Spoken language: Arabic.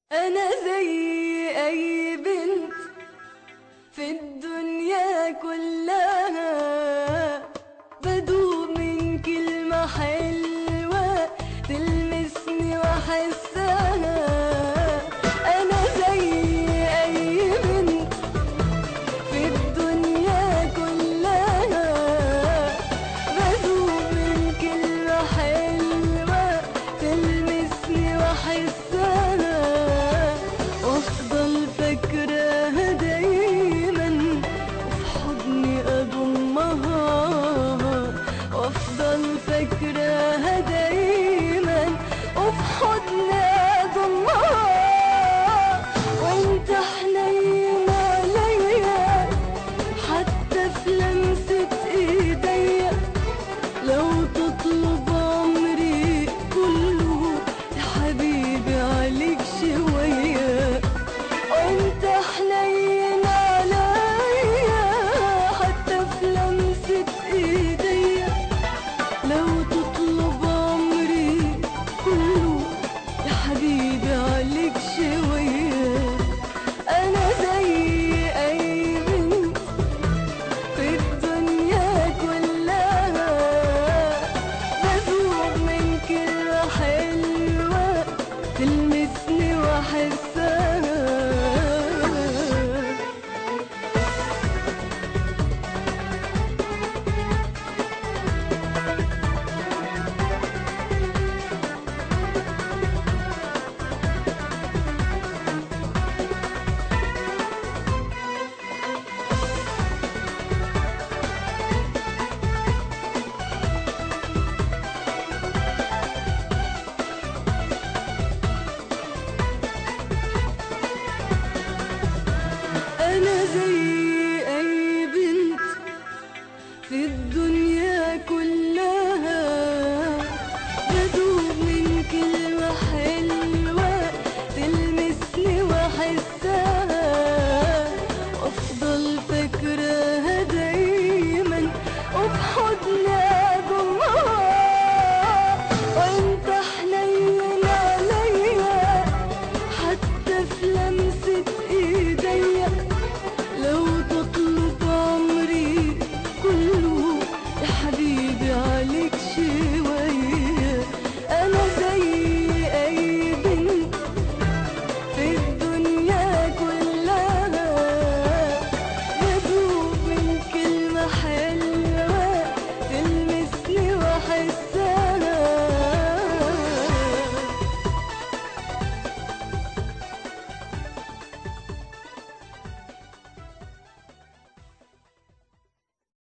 أنا زي أي بنت في الدنيا كلها، بدوب من كلمة حلوة تلمسني وأحسها. أنا زي أي بنت في الدنيا كلها، بدوب من كلمة حلوة تلمسني وأحسها، وافضل فاكراها دايما وفي حضني اضمها، وافضل فاكراها دايما وفي حضني اضمها. وانت حنين عليا حتى في لمسة ايديا، لو تطلب عمري كله يا حبيبي عليك شوية. وانت حنين عليا حتى في لمسة ايديا، لو تطلب عمري كله يا حبيبي عليك شوية. انا زي اي بنت في الدنيا كلها، بدوب من كلمة حلوة تلمسني واحسها.